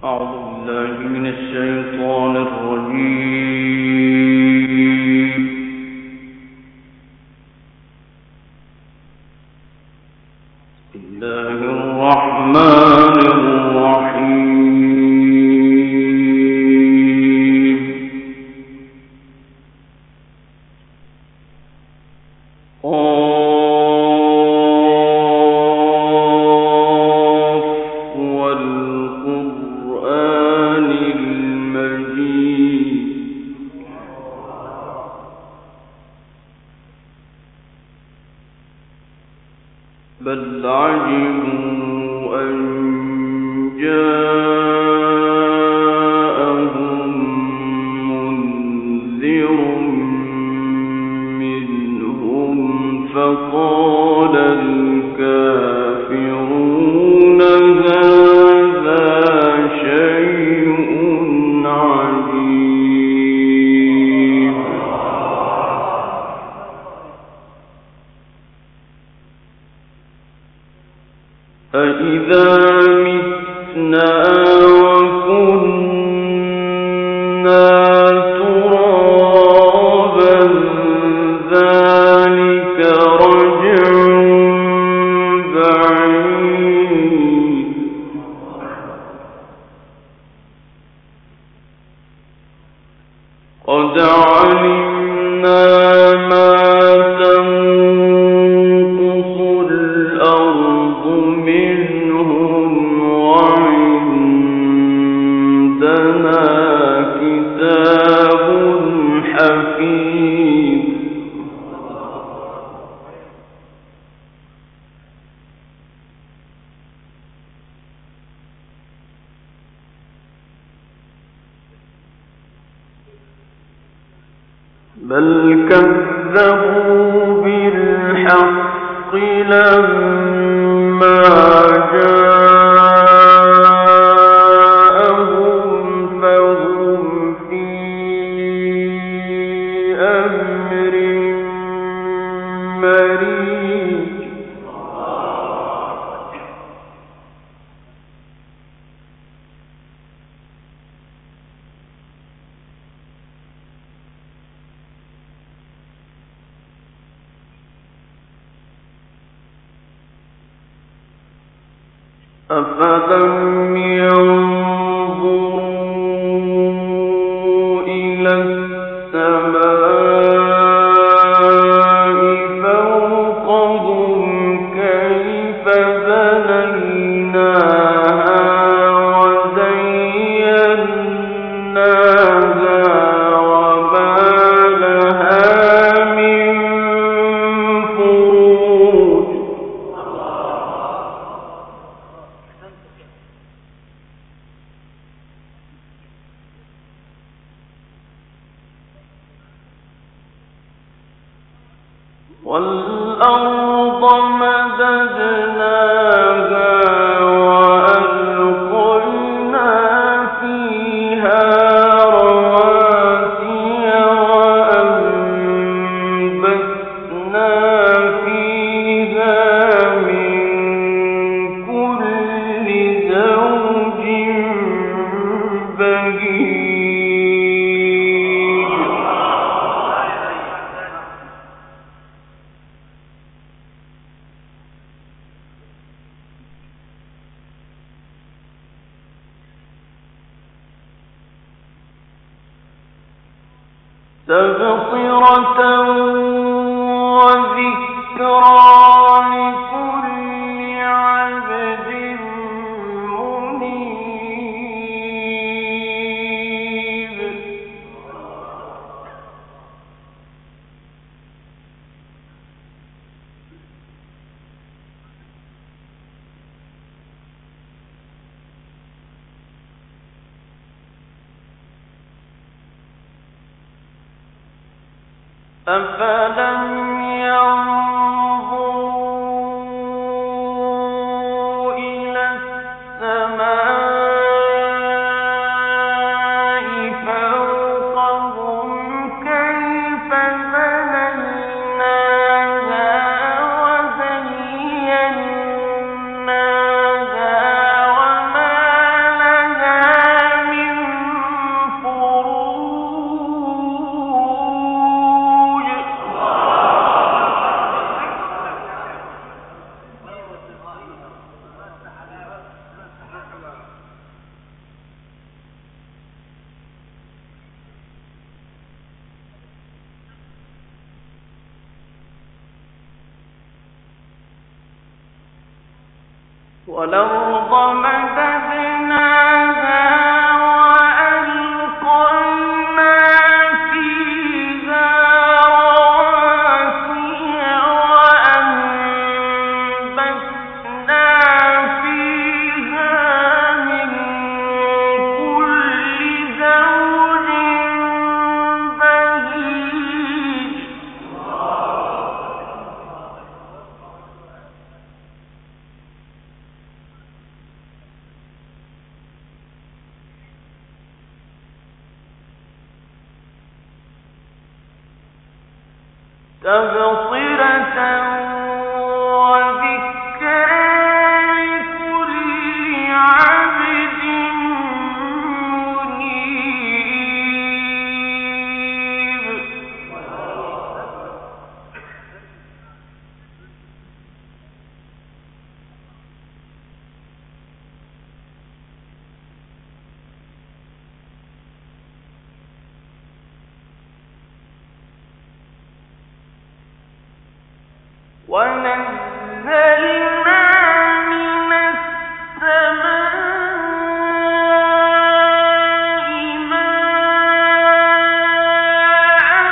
بل عجبوا أن جاءهم منذر منهم فقال الكافرون هذا شيء عجيب. أَإِذَا مِتْنَا وَكُنَّا تُرَابًا ذَلِكَ رَجْعٌ بَعِيدٌ. قَدْ عَلِمْنَا مَا تَنقُصُ الْأَرْضُ منهم وعندنا كتاب حفيظ. بل كذبوا بالحق لما جاءهم فهم في أمر مريج. أفلم ينظروا إلى السماء فوقهم كيف بنيناها وزيناها وما لها من فروج. وَالْأَرْضَ مَدَدْنَاهَا وَأَلْقَيْنَا فِيهَا رَوَاسِيَ وَأَنبَتْنَا فِيهَا مِن كُلِّ زَوْجٍ بَهِيجٍ. تبصرة وذكرى لكل عبد منيب. أفلم ينظروا إلى السماء فوقهم كيف بنيناها وزيناها وما لها والأرض مددناها وألقينا فيها رواسي وأنبتنا فيها من كل زوج بهيج تبصرة وذكرى لكل عبد منيب ونزلنا من السماء ماء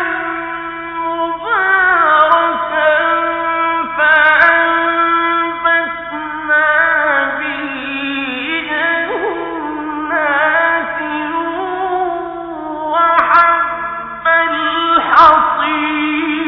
مباركا فأنبتنا به جنات وحب الحصيد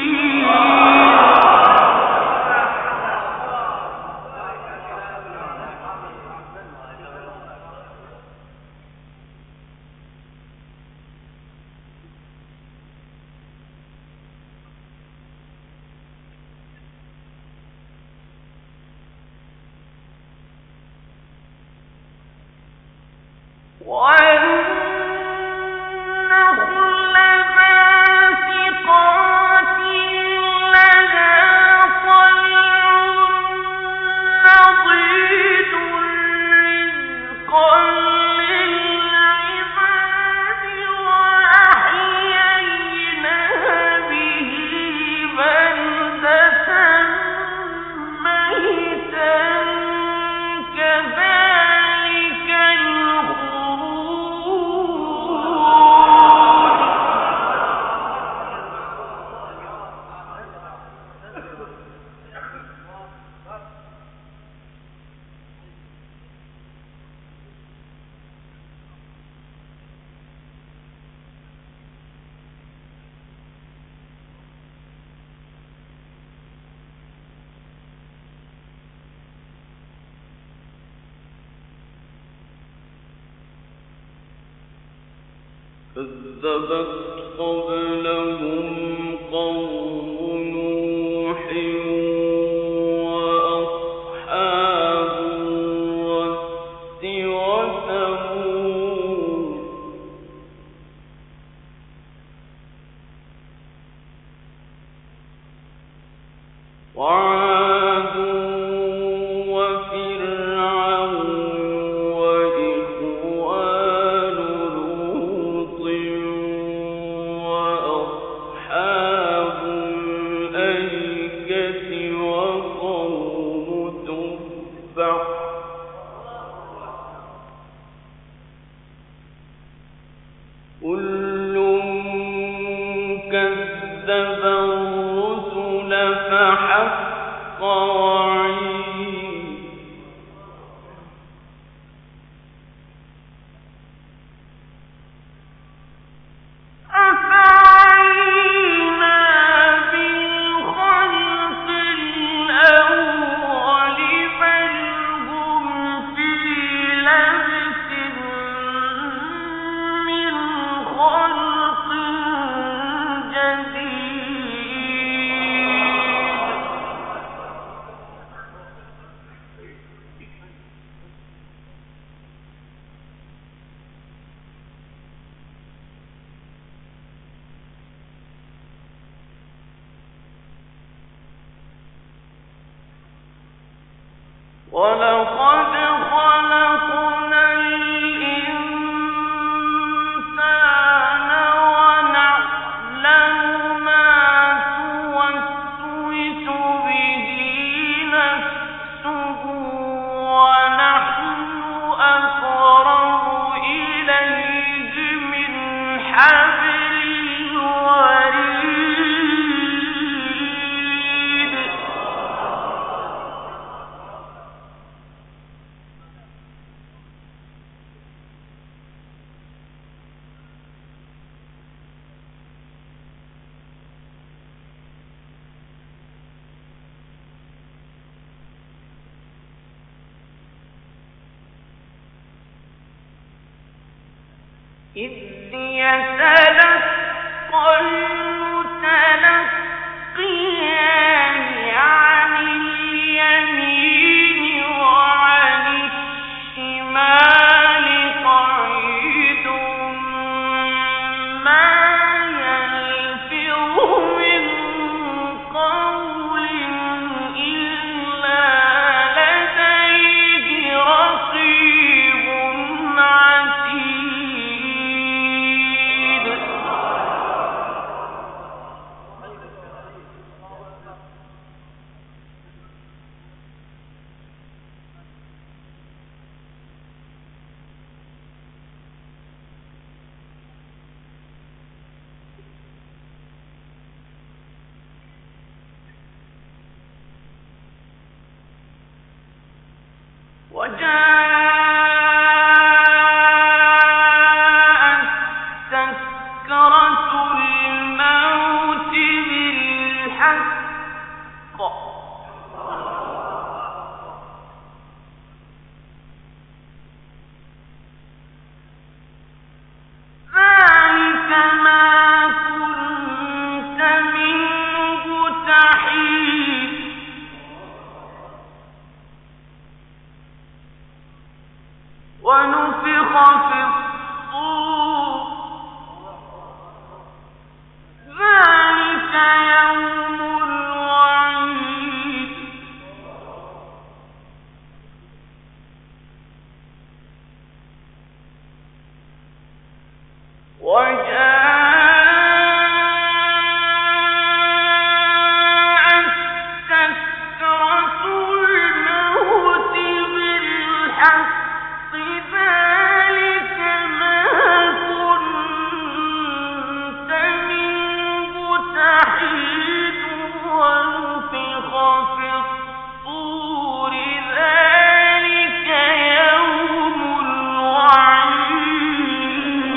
والنخل باسقات لها طلع نضيد رزقا للعباد وأحيينا به بلدة ميتا كذلك كذبت قبلهم قوم نوح وأصحاب الرس وثمود وعاد وفرعون وإخوان لوط وأصحاب الأيكة وقوم تبع كل كذب الرسل فحق وعيد أفعينا بالخلق الأول بل هم في لبس من خلق جديد ولقد خلقنا الإنسان ونعلم ما توسوس به نفسه إذ يتلقى المتلقيان عن اليمين وعن الشمال قعيد ما يلفظ من قول إلا لديه رقيب عتيد. وجاءت سكرة الموت بالحق ذلك ما كنت منه تحيد. ونفخ في الصور ذلك يوم الوعيد. وجاءت سكرة الموت بالحق ذلك ما كنت منه تحيد. ونفخ في الصور ذلك يوم الوعيد.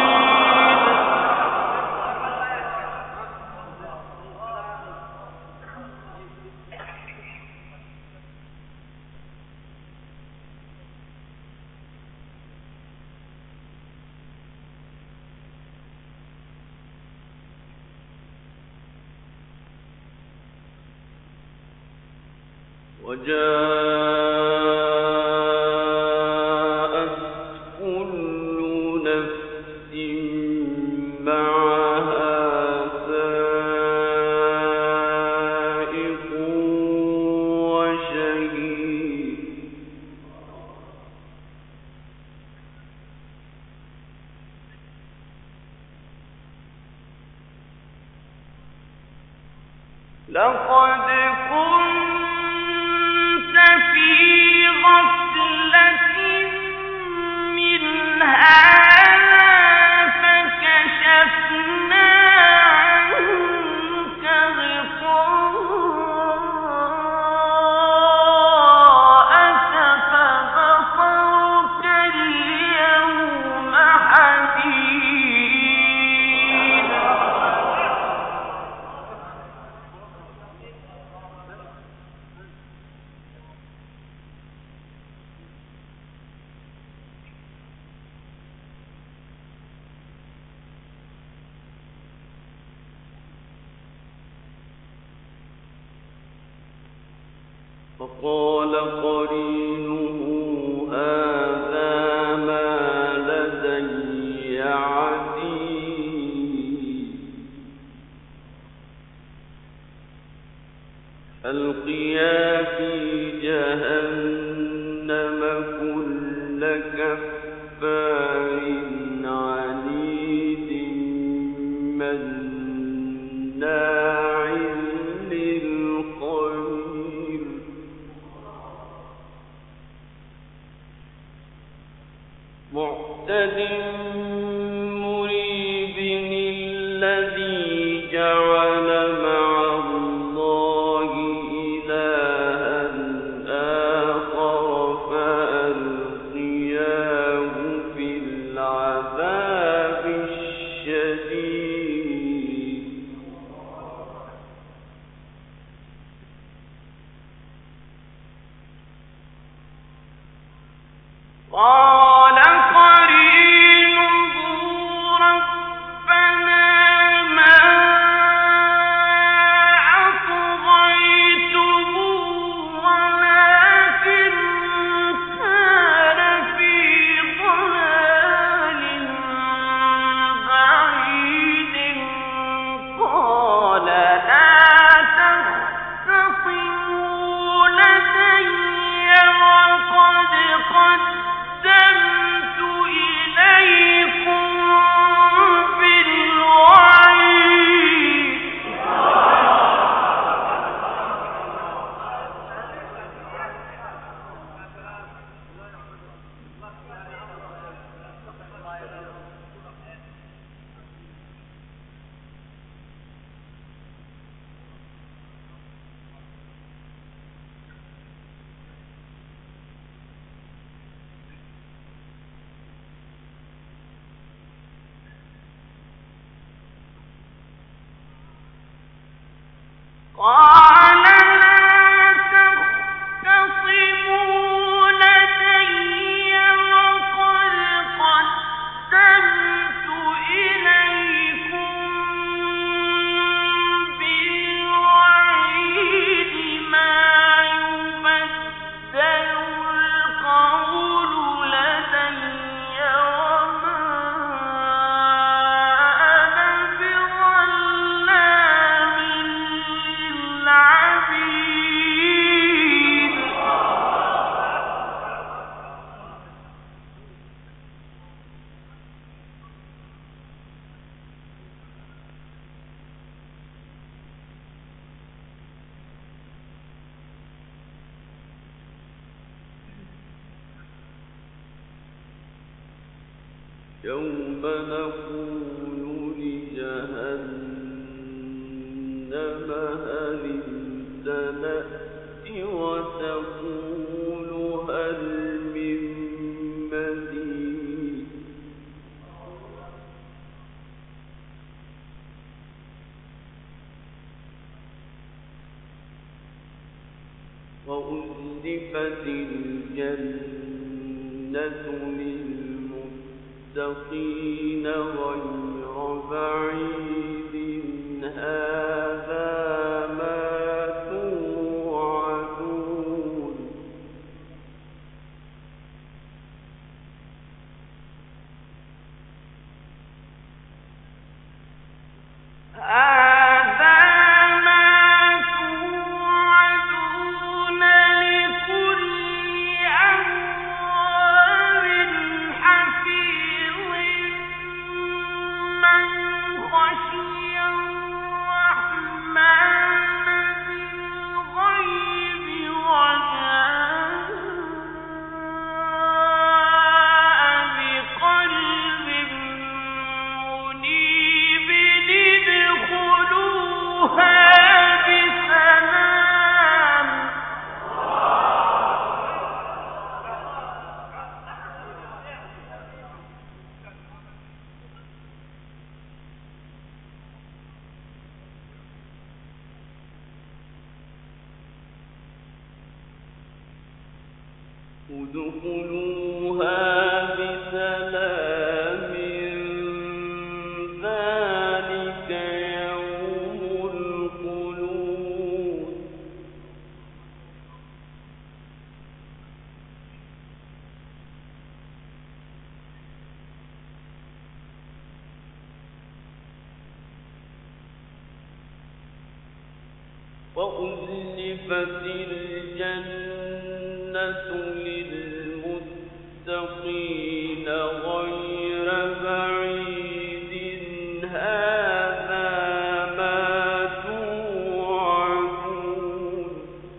وجاءت كل نفس معها سائق وشهيد. لقد كنت في غفلة من هذا فكشفنا عنك غطاءك فبصرك اليوم حديد. فقال قرينه هذا ما لدي عتيد. ألقيا في جهنم كل كفار عنيد مناع للخير معتد مريب الذي جعل مع الله إلها آخر فألقياه في العذاب الشديد. قال قرينه يوم نقول لجهنم هل امتلأت وتقول هل من مزيد وأزلفت الجنة للمتقين غير بعيد هذا ما توعدون ادخلوها بسلام ذلك يوم الخلود وأزلفت الجنة للمتقين غير بعيد هذا ما توعدون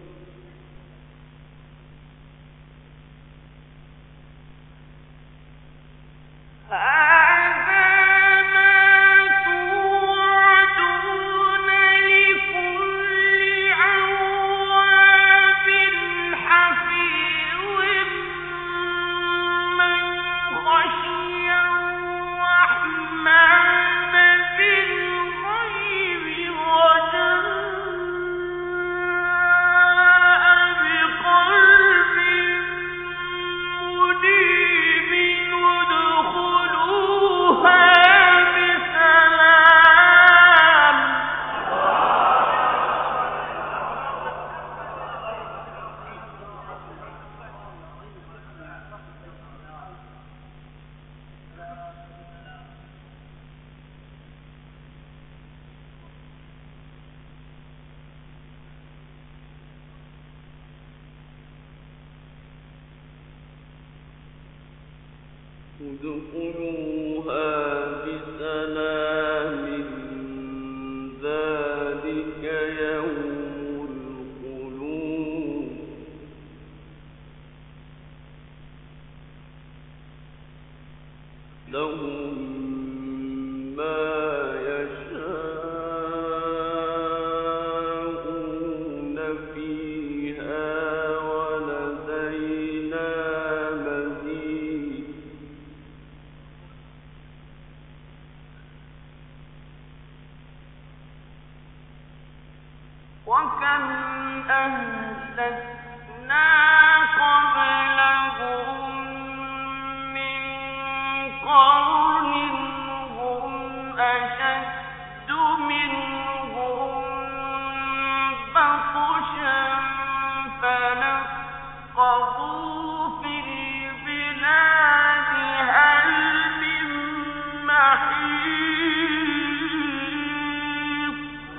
ادخلوها بسلام ذلك يوم الخلود لهم ما يشاءون فيها ولدينا مزيد وكم أهلكنا قبلهم من قرن هم أشد منهم بطشا فنقبوا في البلاد هل من محيص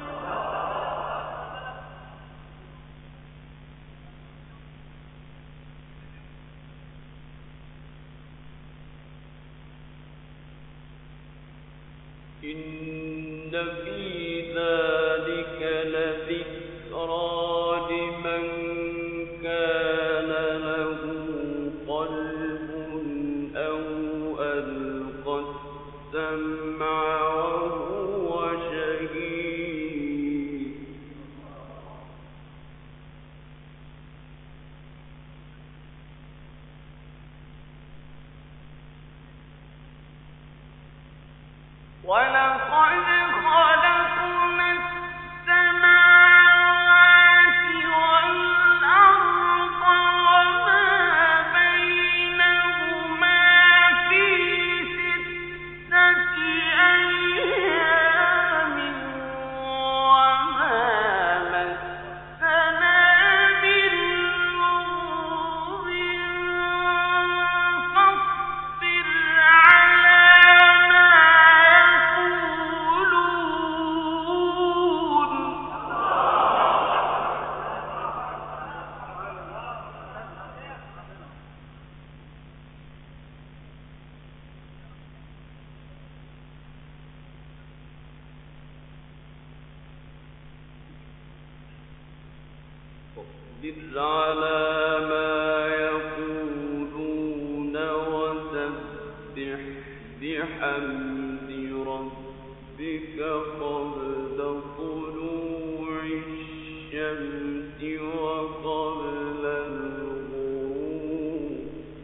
إن في ذلك لذكرى لمن كان له قلب أو ألقى ولقد خلقنا السماوات والأرض وما بينهما في 6 أيام وما مسنا من لغوب فاصبر على ما يقولون واصبر على ما يقولون وسبح بحمد ربك قبل طلوع الشمس وقبل الغروب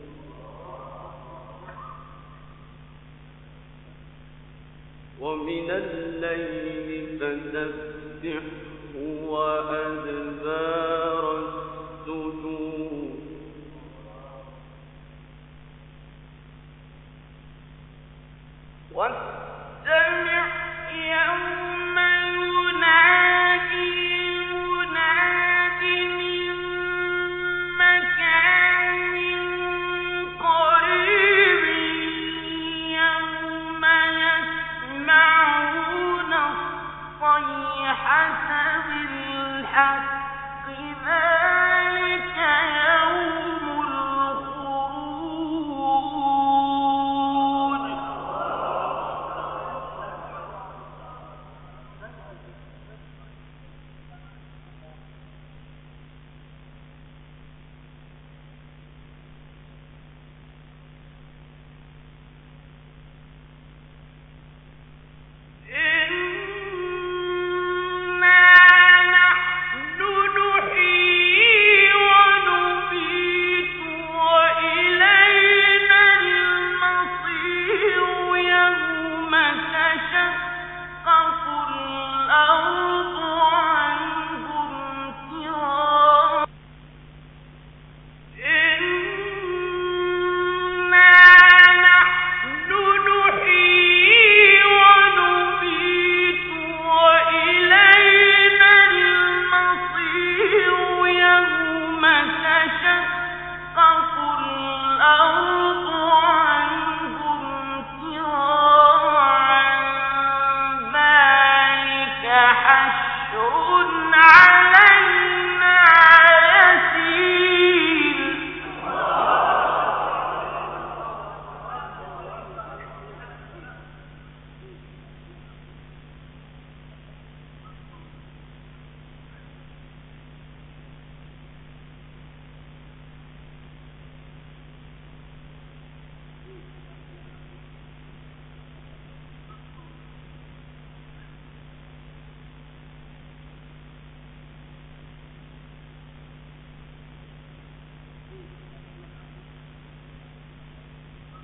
ومن الليل فسبحه وأدبار السجود واستمع يوم ينادي مناد من مكان قريب يوم يسمعون الصيحة بالحق